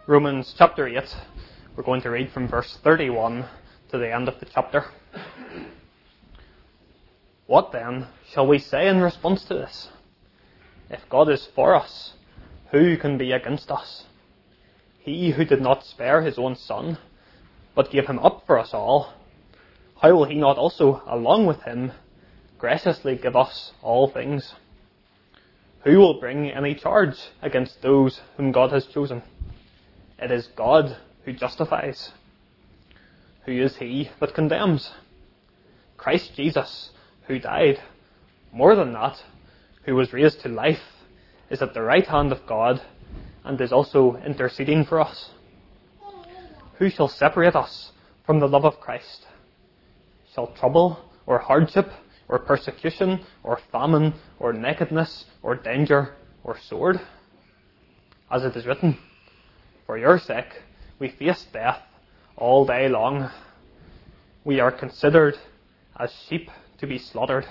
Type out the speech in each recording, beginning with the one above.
Romans chapter 8. We're going to read from verse 31 to the end of the chapter. What then shall we say in response to this? If God is for us, who can be against us? He who did not spare his own Son, but gave him up for us all, how will he not also, along with him, graciously give us all things? Who will bring any charge against those whom God has chosen? It is God who justifies. Who is he that condemns? Christ Jesus, who died, more than that, who was raised to life, is at the right hand of God, and is also interceding for us. Who shall separate us from the love of Christ? Shall trouble, or hardship, or persecution, or famine, or nakedness, or danger, or sword? As it is written, for your sake we face death all day long. We are considered as sheep to be slaughtered.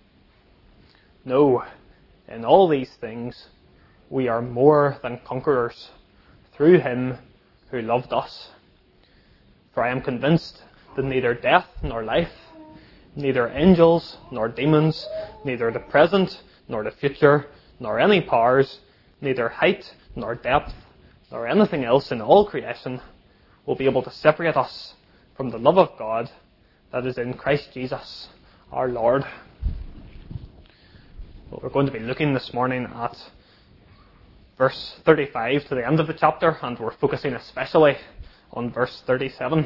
No, in all these things we are more than conquerors through him who loved us. For I am convinced that neither death nor life, neither angels nor demons, neither the present nor the future, nor any powers, neither height nor depth, nor anything else in all creation will be able to separate us from the love of God that is in Christ Jesus, our Lord. Well, we're going to be looking this morning at verse 35 to the end of the chapter, and we're focusing especially on verse 37.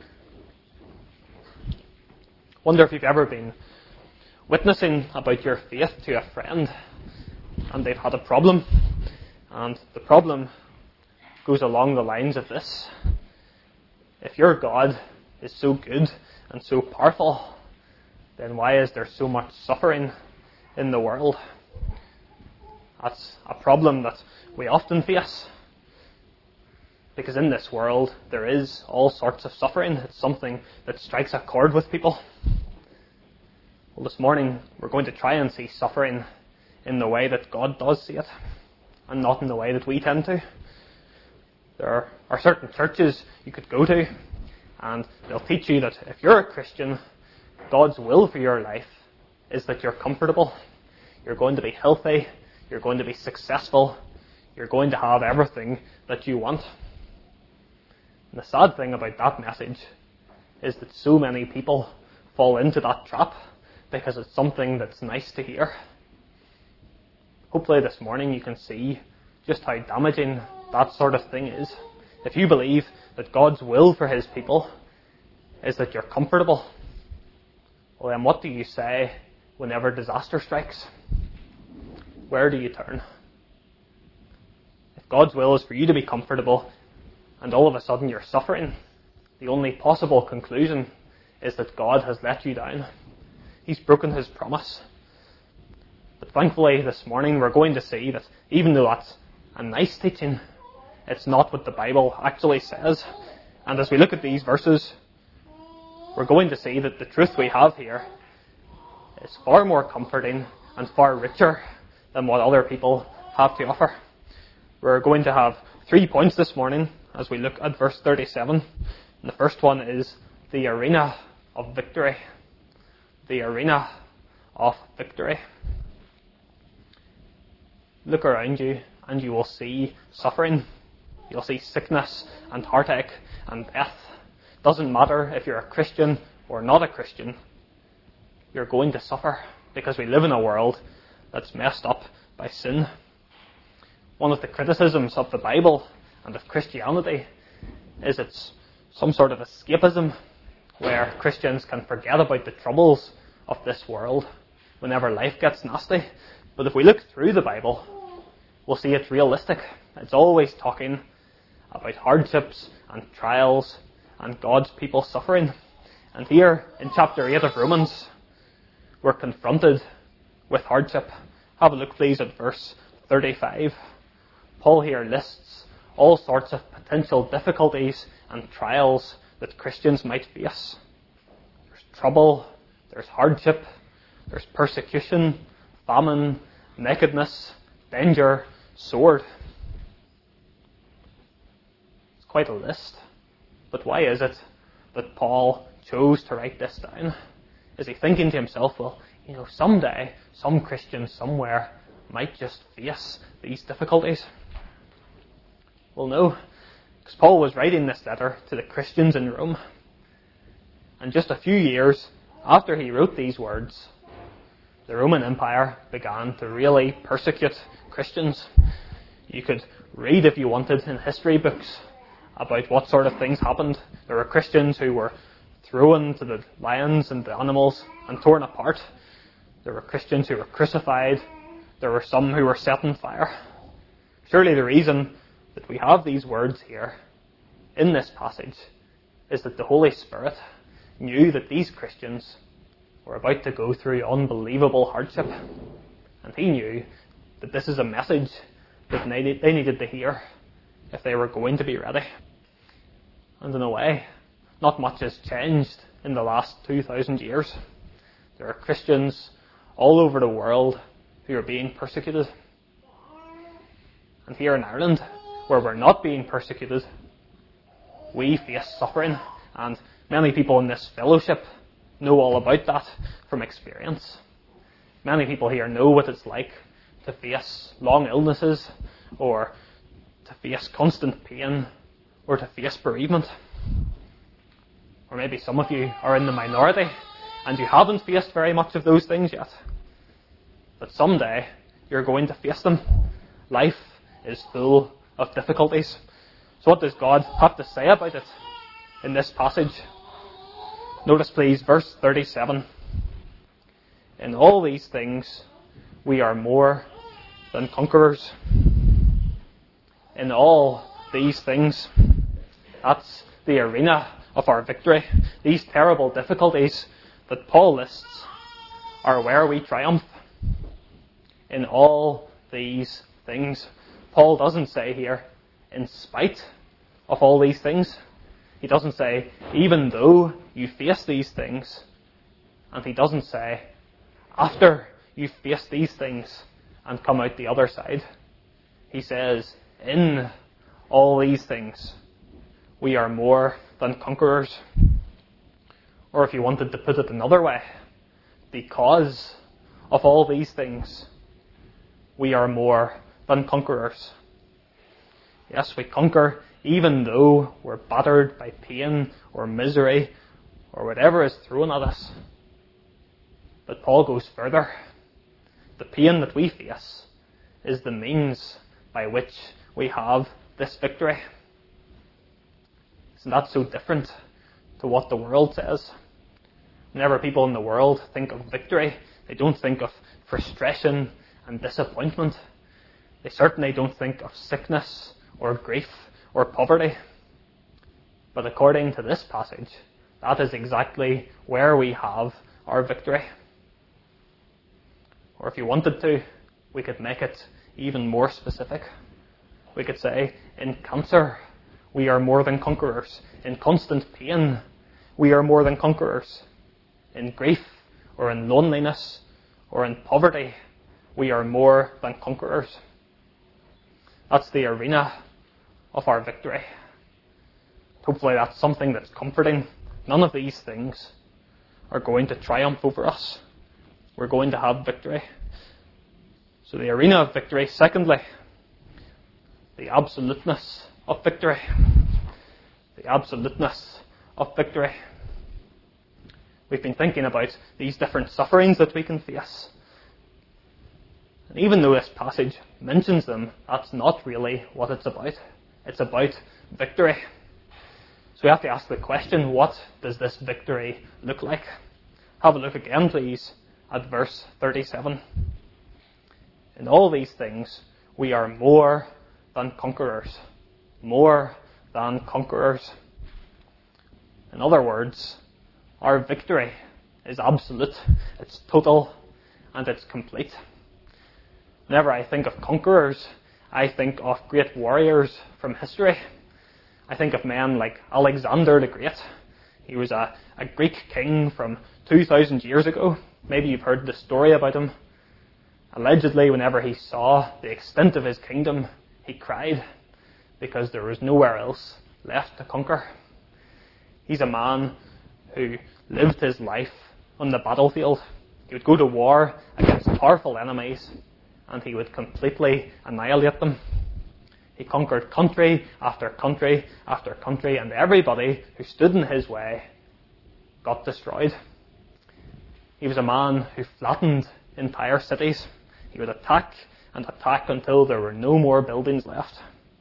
Wonder if you've ever been witnessing about your faith to a friend and they've had a problem, and the problem goes along the lines of this. If your God is so good and so powerful, then why is there so much suffering in the world? That's a problem that we often face, because in this world there is all sorts of suffering. It's something that strikes a chord with people. Well, this morning we're going to try and see suffering in the way that God does see it, and not in the way that we tend to. There are certain churches you could go to, and they'll teach you that if you're a Christian, God's will for your life is that you're comfortable, you're going to be healthy, you're going to be successful, you're going to have everything that you want. And the sad thing about that message is that so many people fall into that trap because it's something that's nice to hear. Hopefully this morning you can see just how damaging that sort of thing is. If you believe that God's will for his people is that you're comfortable, well then what do you say whenever disaster strikes? Where do you turn? If God's will is for you to be comfortable and all of a sudden you're suffering, the only possible conclusion is that God has let you down. He's broken his promise. But thankfully this morning we're going to see that even though that's a nice teaching, it's not what the Bible actually says. And as we look at these verses, we're going to see that the truth we have here is far more comforting and far richer than what other people have to offer. We're going to have 3 points this morning as we look at verse 37. And the first one is the arena of victory. The arena of victory. Look around you and you will see suffering. You'll see sickness and heartache and death. Doesn't matter if you're a Christian or not a Christian. You're going to suffer because we live in a world that's messed up by sin. One of the criticisms of the Bible and of Christianity is it's some sort of escapism where Christians can forget about the troubles of this world whenever life gets nasty. But if we look through the Bible, we'll see it's realistic. It's always talking about hardships and trials and God's people suffering. And here in chapter 8 of Romans, we're confronted with hardship. Have a look please at verse 35. Paul here lists all sorts of potential difficulties and trials that Christians might face. There's trouble, there's hardship, there's persecution, famine, nakedness, danger, sword. quite a list. But why is it that Paul chose to write this down? Is he thinking to himself, well, someday some Christian somewhere might just face these difficulties? Well, no, because Paul was writing this letter to the Christians in Rome. And just a few years after he wrote these words, the Roman Empire began to really persecute Christians. You could read, if you wanted, in history books about what sort of things happened. There were Christians who were thrown to the lions and the animals and torn apart. There were Christians who were crucified. There were some who were set on fire. Surely the reason that we have these words here in this passage is that the Holy Spirit knew that these Christians were about to go through unbelievable hardship. And he knew that this is a message that they needed to hear if they were going to be ready. And in a way, not much has changed in the last 2,000 years. There are Christians all over the world who are being persecuted. And here in Ireland, where we're not being persecuted, we face suffering. And many people in this fellowship know all about that from experience. Many people here know what it's like to face long illnesses, or to face constant pain, or to face bereavement. Or maybe some of you are in the minority and you haven't faced very much of those things yet. But someday you're going to face them. Life is full of difficulties. So what does God have to say about it in this passage? Notice please verse 37. In all these things we are more than conquerors. In all these things, that's the arena of our victory. These terrible difficulties that Paul lists are where we triumph. In all these things. Paul doesn't say here, in spite of all these things. He doesn't say, even though you face these things. And he doesn't say, after you face these things and come out the other side. He says, in all these things, we are more than conquerors. Or if you wanted to put it another way, because of all these things, we are more than conquerors. Yes, we conquer even though we're battered by pain or misery or whatever is thrown at us. But Paul goes further. The pain that we face is the means by which we have this victory. Isn't that so different to what the world says? Whenever people in the world think of victory, they don't think of frustration and disappointment. They certainly don't think of sickness or grief or poverty. But according to this passage, that is exactly where we have our victory. Or if you wanted to, we could make it even more specific. We could say, in cancer, we are more than conquerors. In constant pain, we are more than conquerors. In grief, or in loneliness, or in poverty, we are more than conquerors. That's the arena of our victory. Hopefully that's something that's comforting. None of these things are going to triumph over us. We're going to have victory. So the arena of victory. Secondly, the absoluteness of victory. The absoluteness of victory. We've been thinking about these different sufferings that we can face. And even though this passage mentions them, that's not really what it's about. It's about victory. So we have to ask the question, what does this victory look like? Have a look again, please, at verse 37. In all these things, we are more than conquerors. More than conquerors. In other words, our victory is absolute, it's total, and it's complete. Whenever I think of conquerors, I think of great warriors from history. I think of men like Alexander the Great. He was a Greek king from 2,000 years ago. Maybe you've heard the story about him. Allegedly, whenever he saw the extent of his kingdom, he cried because there was nowhere else left to conquer. He's a man who lived his life on the battlefield. He would go to war against powerful enemies, and he would completely annihilate them. He conquered country after country after country, and everybody who stood in his way got destroyed. He was a man who flattened entire cities. He would attack and attack until there were no more buildings left.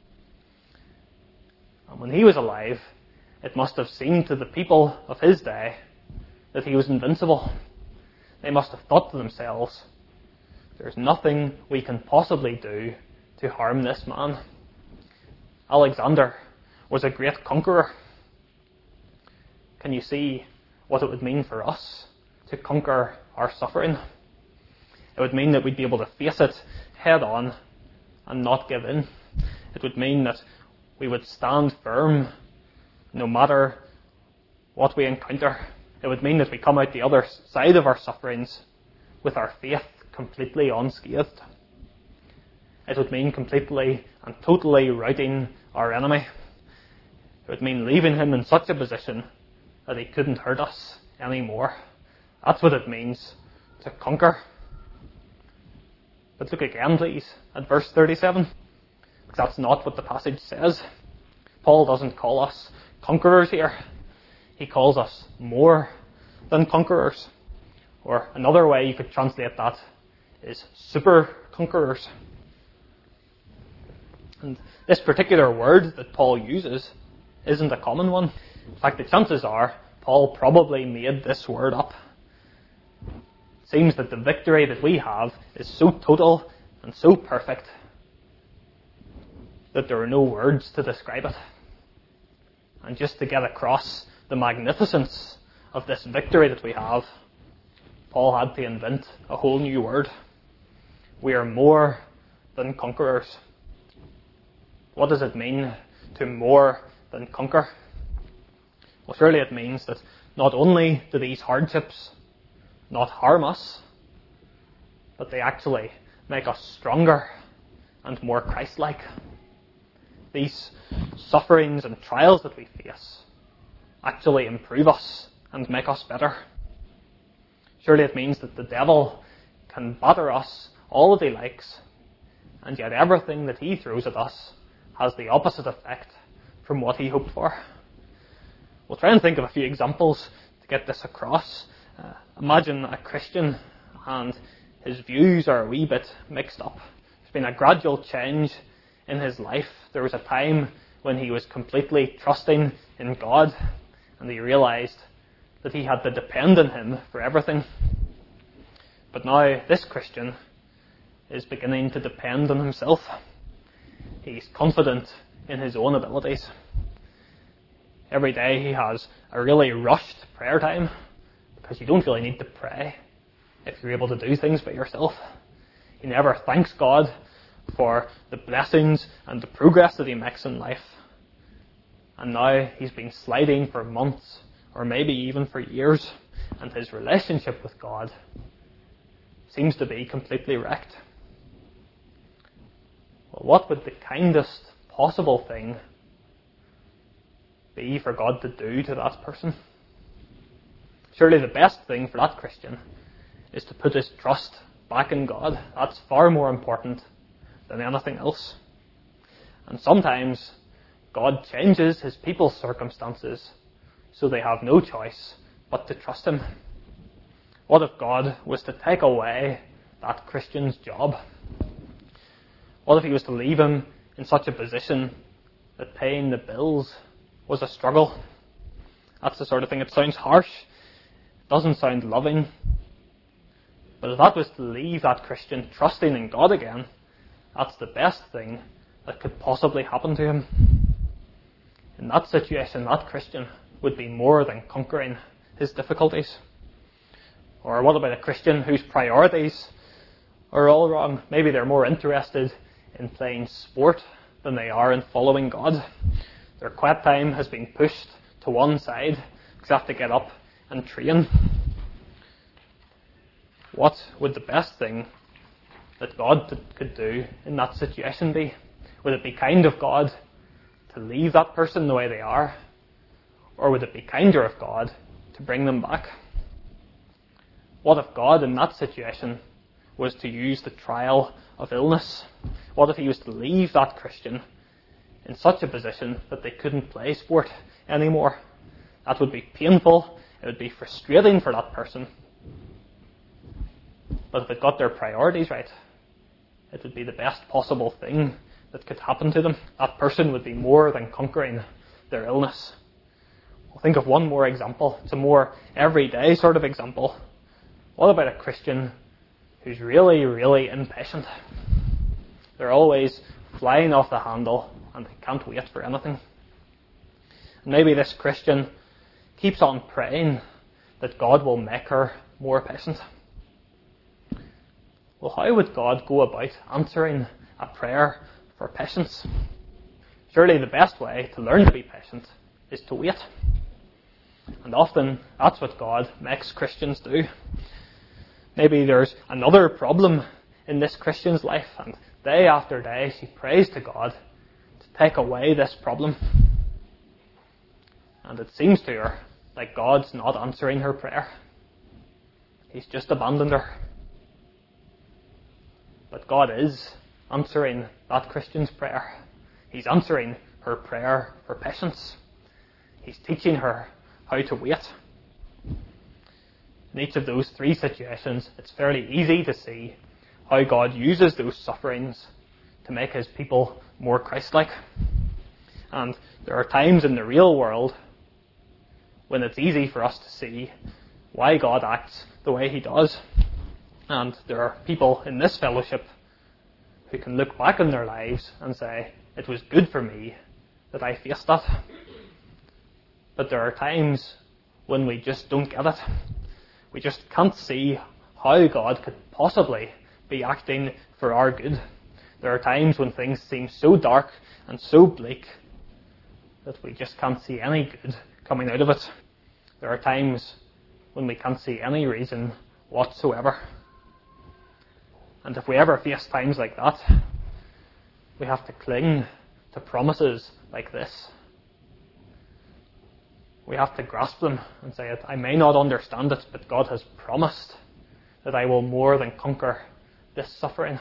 And when he was alive, it must have seemed to the people of his day that he was invincible. They must have thought to themselves, there's nothing we can possibly do to harm this man. Alexander was a great conqueror. Can you see what it would mean for us to conquer our suffering? It would mean that we'd be able to face it head on and not give in. It would mean that we would stand firm no matter what we encounter. It would mean that we come out the other side of our sufferings with our faith completely unscathed. It would mean completely and totally routing our enemy. It would mean leaving him in such a position that he couldn't hurt us anymore. That's what it means to conquer. But look again, please, at verse 37, because that's not what the passage says. Paul doesn't call us conquerors here. He calls us more than conquerors. Or another way you could translate that is super conquerors. And this particular word that Paul uses isn't a common one. In fact, the chances are Paul probably made this word up. It seems that the victory that we have is so total and so perfect that there are no words to describe it. And just to get across the magnificence of this victory that we have, Paul had to invent a whole new word. We are more than conquerors. What does it mean to more than conquer? Well, surely it means that not only do these hardships not harm us, but they actually make us stronger and more Christ-like. These sufferings and trials that we face actually improve us and make us better. Surely it means that the devil can batter us all that he likes, and yet everything that he throws at us has the opposite effect from what he hoped for. We'll try and think of a few examples to get this across. Imagine a Christian and his views are a wee bit mixed up. There's been a gradual change in his life. There was a time when he was completely trusting in God, and he realized that he had to depend on him for everything. But now this Christian is beginning to depend on himself. He's confident in his own abilities. Every day he has a really rushed prayer time, because you don't really need to pray if you're able to do things by yourself. He never thanks God for the blessings and the progress that he makes in life. And now he's been sliding for months, or maybe even for years, and his relationship with God seems to be completely wrecked. Well, what would the kindest possible thing be for God to do to that person? Surely the best thing for that Christian is to put his trust back in God. That's far more important than anything else. And sometimes God changes his people's circumstances so they have no choice but to trust him. What if God was to take away that Christian's job? What if he was to leave him in such a position that paying the bills was a struggle? That's the sort of thing. It sounds harsh. It doesn't sound loving. But if that was to leave that Christian trusting in God again, that's the best thing that could possibly happen to him. In that situation, that Christian would be more than conquering his difficulties. Or what about a Christian whose priorities are all wrong? Maybe they're more interested in playing sport than they are in following God. Their quiet time has been pushed to one side because they have to get up and train. What would the best thing that God could do in that situation be? Would it be kind of God to to leave that person the way they are? Or would it be kinder of God to bring them back? What if God in that situation was to use the trial of illness? What if he was to leave that Christian in such a position that they couldn't play sport anymore? That would be painful. It would be frustrating for that person. But if it got their priorities right, it would be the best possible thing that could happen to them. That person would be more than conquering their illness. We'll think of one more example. It's a more everyday sort of example. What about a Christian who's really, really impatient? They're always flying off the handle and they can't wait for anything. And maybe this Christian keeps on praying that God will make her more patient. Well, how would God go about answering a prayer for patience? Surely the best way to learn to be patient is to wait. And often that's what God makes Christians do. Maybe there's another problem in this Christian's life, and day after day she prays to God to take away this problem. And it seems to her like God's not answering her prayer. He's just abandoned her. But God is answering that Christian's prayer. He's answering her prayer for patience. He's teaching her how to wait. In each of those three situations, it's fairly easy to see how God uses those sufferings to make his people more Christ-like. And there are times in the real world when it's easy for us to see why God acts the way he does. And there are people in this fellowship who can look back on their lives and say, it was good for me that I faced that. But there are times when we just don't get it. We just can't see how God could possibly be acting for our good. There are times when things seem so dark and so bleak that we just can't see any good coming out of it. There are times when we can't see any reason whatsoever. And if we ever face times like that, we have to cling to promises like this. We have to grasp them and say, I may not understand it, but God has promised that I will more than conquer this suffering.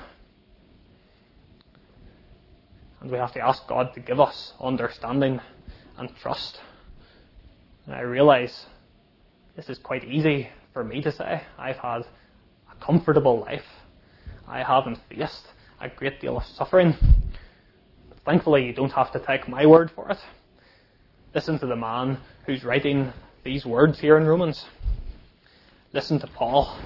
And we have to ask God to give us understanding and trust. And I realise this is quite easy for me to say. I've had a comfortable life. I haven't faced a great deal of suffering. But thankfully, you don't have to take my word for it. Listen to the man who's writing these words here in Romans. Listen to Paul.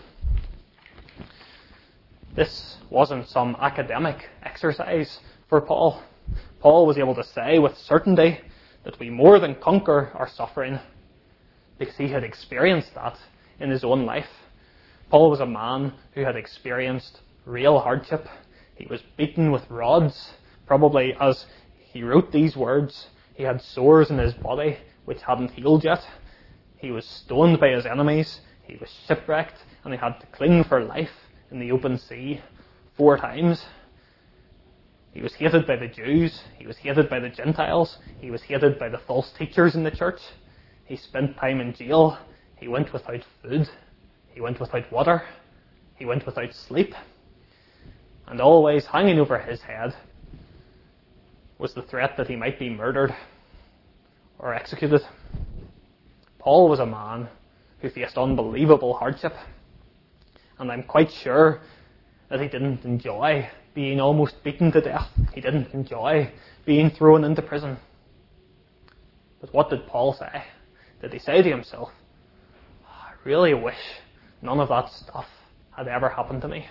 This wasn't some academic exercise for Paul. Paul was able to say with certainty that we more than conquer our suffering because he had experienced that in his own life. Paul was a man who had experienced real hardship. He was beaten with rods. Probably as he wrote these words, he had sores in his body which hadn't healed yet. He was stoned by his enemies. He was shipwrecked, and he had to cling for life in the open sea 4 times. He was hated by the Jews. He was hated by the Gentiles. He was hated by the false teachers in the church. He spent time in jail. He went without food. He went without water. He went without sleep. And always hanging over his head was the threat that he might be murdered or executed. Paul was a man who faced unbelievable hardship. And I'm quite sure that he didn't enjoy being almost beaten to death. He didn't enjoy being thrown into prison. But what did Paul say? Did he say to himself, I really wish none of that stuff had ever happened to me?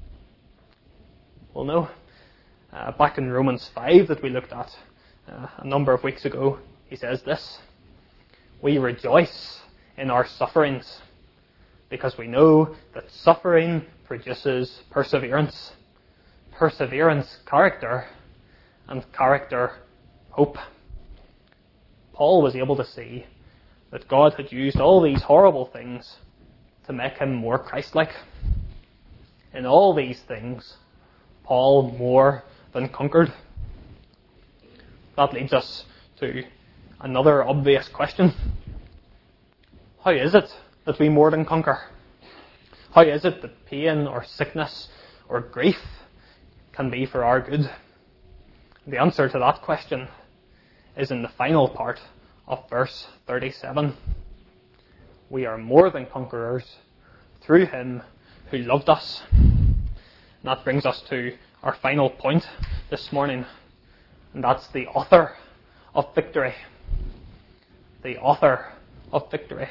Well, no. Back in Romans 5 that we looked at a number of weeks ago, he says this: we rejoice in our sufferings because we know that suffering produces perseverance. Perseverance, character, and character, hope. Paul was able to see that God had used all these horrible things to make him more Christ-like. In all these things, Paul more than conquered. That leads us to another obvious question. How is it that we more than conquer? How is it that pain or sickness or grief can be for our good? The answer to that question is in the final part of verse 37. We are more than conquerors through him who loved us. And that brings us to our final point this morning, and that's the author of victory. The author of victory.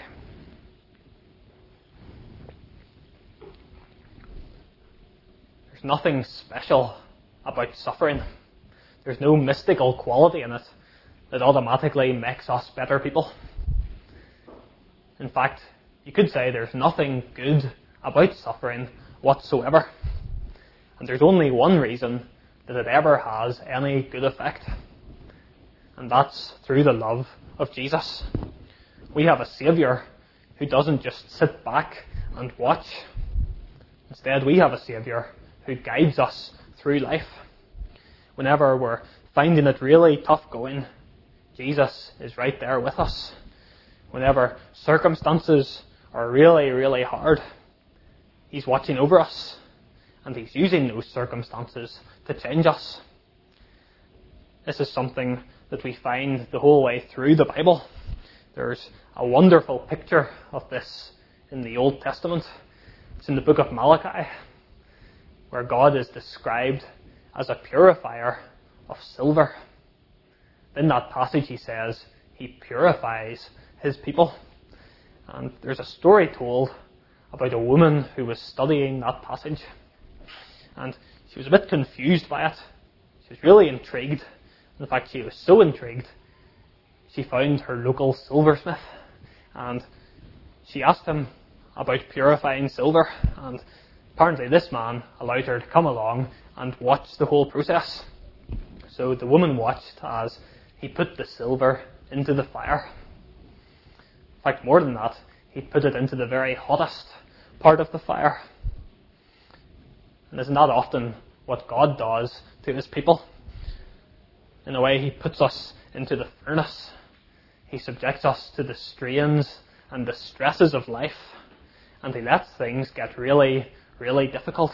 There's nothing special about suffering. There's no mystical quality in it that automatically makes us better people. In fact, you could say there's nothing good about suffering whatsoever. And there's only one reason that it ever has any good effect. And that's through the love of Jesus. We have a Saviour who doesn't just sit back and watch. Instead, we have a Saviour who guides us through life. Whenever we're finding it really tough going, Jesus is right there with us. Whenever circumstances are really, really hard, he's watching over us, and he's using those circumstances to change us. This is something that we find the whole way through the Bible. There's a wonderful picture of this in the Old Testament. It's in the book of Malachi, where God is described as a purifier of silver. In that passage he says he purifies his people. And there's a story told about a woman who was studying that passage. And she was a bit confused by it. She was really intrigued. In fact, she was so intrigued, she found her local silversmith. And she asked him about purifying silver. And apparently this man allowed her to come along and watch the whole process. So the woman watched as he put the silver into the fire. In fact, more than that, he put it into the very hottest part of the fire. And isn't that often what God does to his people? In a way, he puts us into the furnace. He subjects us to the strains and the stresses of life. And he lets things get really, really difficult.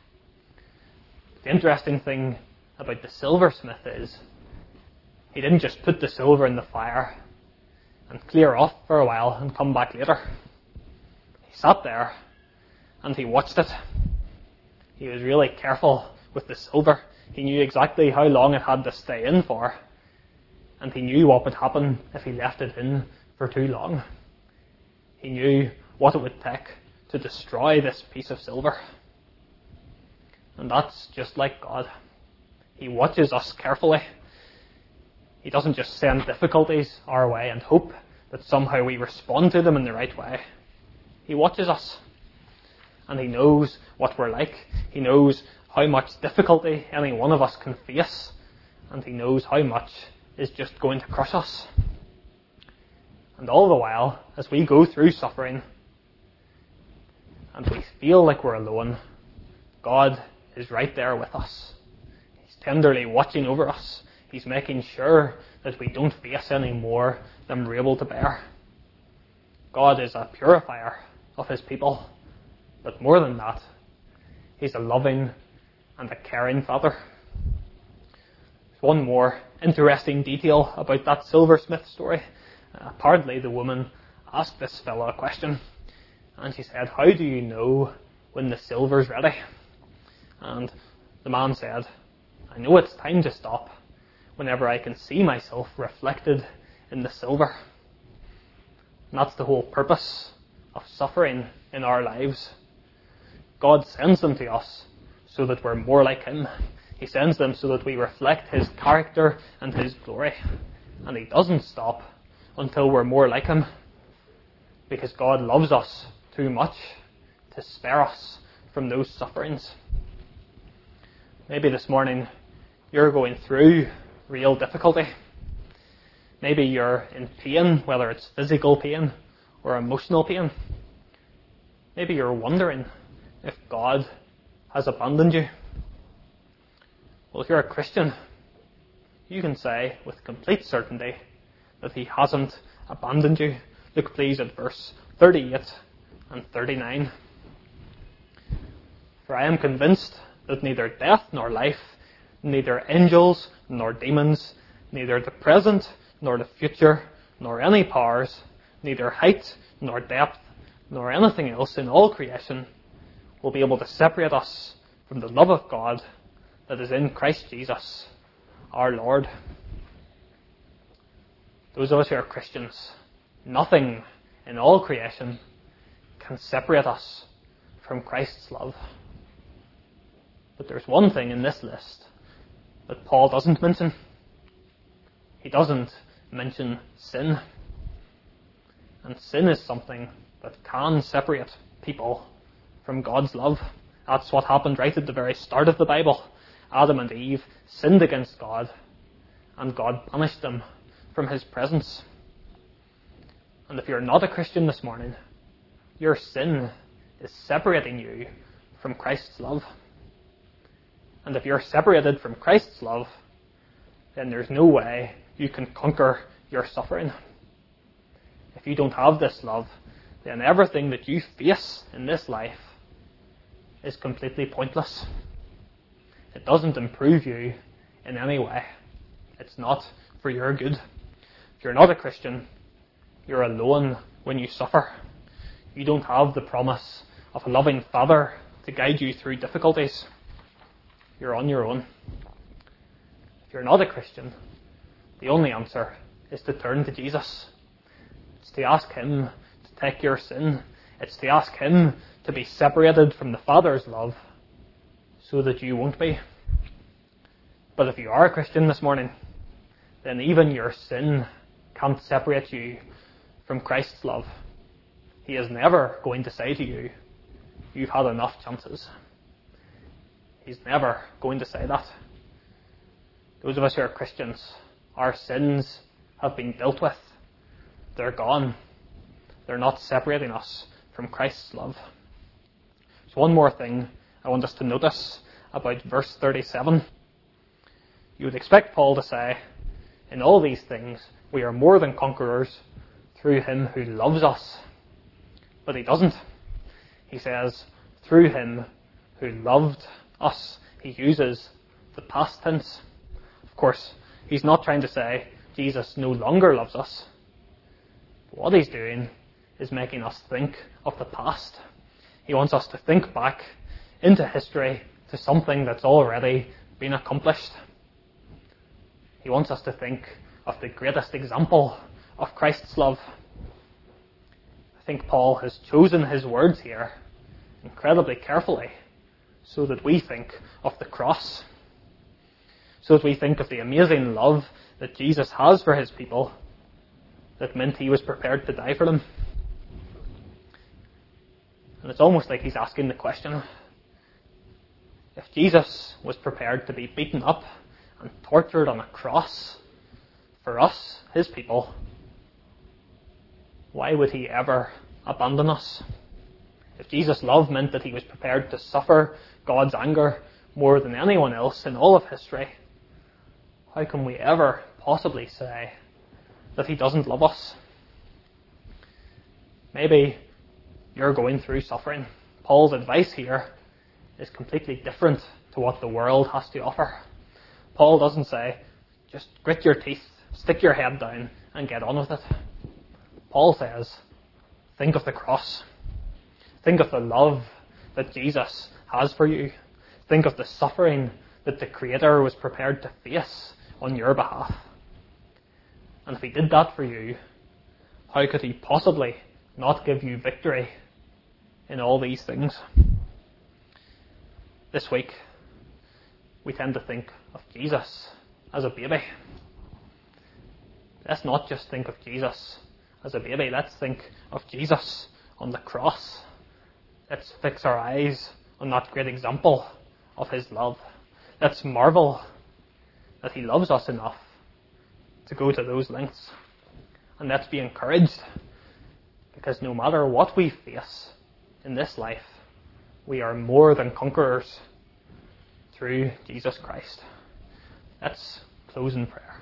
The interesting thing about the silversmith is he didn't just put the silver in the fire and clear off for a while and come back later. He sat there and he watched it. He was really careful with the silver. He knew exactly how long it had to stay in for, and he knew what would happen if he left it in for too long. He knew what it would take to destroy this piece of silver. And that's just like God. He watches us carefully. He doesn't just send difficulties our way and hope that somehow we respond to them in the right way. He watches us. And he knows what we're like. He knows how much difficulty any one of us can face. And he knows how much is just going to crush us. And all the while, as we go through suffering, and we feel like we're alone, God is right there with us. He's tenderly watching over us. He's making sure that we don't face any more than we're able to bear. God is a purifier of his people. But more than that, he's a loving and a caring Father. There's one more interesting detail about that silversmith story. Apparently the woman asked this fellow a question, and she said, "How do you know when the silver's ready?" And the man said, "I know it's time to stop whenever I can see myself reflected in the silver." And that's the whole purpose of suffering in our lives. God sends them to us so that we're more like him. He sends them so that we reflect his character and his glory. And he doesn't stop until we're more like him. Because God loves us too much to spare us from those sufferings. Maybe this morning you're going through real difficulty. Maybe you're in pain, whether it's physical pain or emotional pain. Maybe you're wondering if God has abandoned you. Well, if you're a Christian, you can say with complete certainty that he hasn't abandoned you. Look please at verse 38 and 39. For I am convinced that neither death nor life, neither angels nor demons, neither the present nor the future, nor any powers, neither height nor depth, nor anything else in all creation will be able to separate us from the love of God that is in Christ Jesus, our Lord. Those of us who are Christians, nothing in all creation can separate us from Christ's love. But there's one thing in this list that Paul doesn't mention. He doesn't mention sin. And sin is something that can separate people from God's love. That's what happened right at the very start of the Bible. Adam and Eve sinned against God, and God punished them from his presence. And if you're not a Christian this morning, your sin is separating you from Christ's love. And if you're separated from Christ's love, then there's no way you can conquer your suffering. If you don't have this love, then everything that you face in this life is completely pointless. It doesn't improve you in any way. It's not for your good. If you're not a Christian, you're alone when you suffer. You don't have the promise of a loving Father to guide you through difficulties. You're on your own. If you're not a Christian, the only answer is to turn to Jesus. It's to ask him to take your sin. It's to ask him to be separated from the Father's love so that you won't be. But if you are a Christian this morning, then even your sin can't separate you from Christ's love. He is never going to say to you, you've had enough chances. He's never going to say that. Those of us who are Christians, our sins have been dealt with. They're gone. They're not separating us from Christ's love. There's one more thing I want us to notice about verse 37. You would expect Paul to say, in all these things, we are more than conquerors through him who loves us. But he doesn't. He says, through him who loved us. He uses the past tense. Of course, he's not trying to say Jesus no longer loves us. What he's doing is making us think of the past. He wants us to think back into history to something that's already been accomplished. He wants us to think of the greatest example of Christ's love. I think Paul has chosen his words here incredibly carefully so that we think of the cross, so that we think of the amazing love that Jesus has for his people that meant he was prepared to die for them. And it's almost like he's asking the question, if Jesus was prepared to be beaten up and tortured on a cross for us, his people, why would he ever abandon us? If Jesus' love meant that he was prepared to suffer God's anger more than anyone else in all of history, how can we ever possibly say that he doesn't love us? Maybe you're going through suffering. Paul's advice here is completely different to what the world has to offer. Paul doesn't say, just grit your teeth, stick your head down, and get on with it. Paul says, think of the cross. Think of the love that Jesus has for you. Think of the suffering that the Creator was prepared to face on your behalf. And if he did that for you, how could he possibly not give you victory in all these things? This week, we tend to think of Jesus as a baby. Let's not just think of Jesus as a baby. Let's think of Jesus on the cross. Let's fix our eyes on that great example of his love. Let's marvel that he loves us enough to go to those lengths. And let's be encouraged, because no matter what we face in this life, we are more than conquerors through Jesus Christ. Let's close in prayer.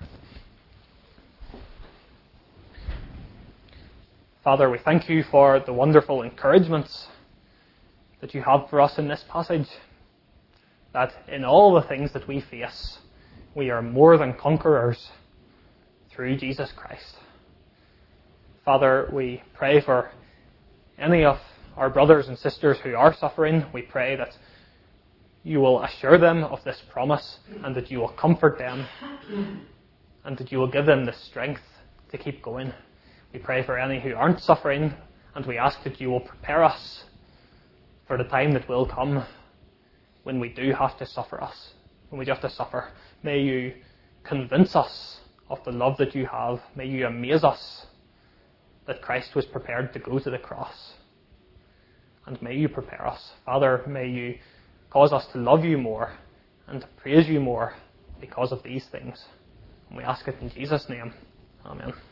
Father, we thank you for the wonderful encouragements that you have for us in this passage, that in all the things that we face, we are more than conquerors through Jesus Christ. Father, we pray for any of our brothers and sisters who are suffering. We pray that you will assure them of this promise and that you will comfort them and that you will give them the strength to keep going. We pray for any who aren't suffering, and we ask that you will prepare us for the time that will come when we do have to suffer when we do have to suffer. May you convince us of the love that you have. May you amaze us that Christ was prepared to go to the cross. And may you prepare us. Father, may you cause us to love you more and to praise you more because of these things. And we ask it in Jesus' name. Amen.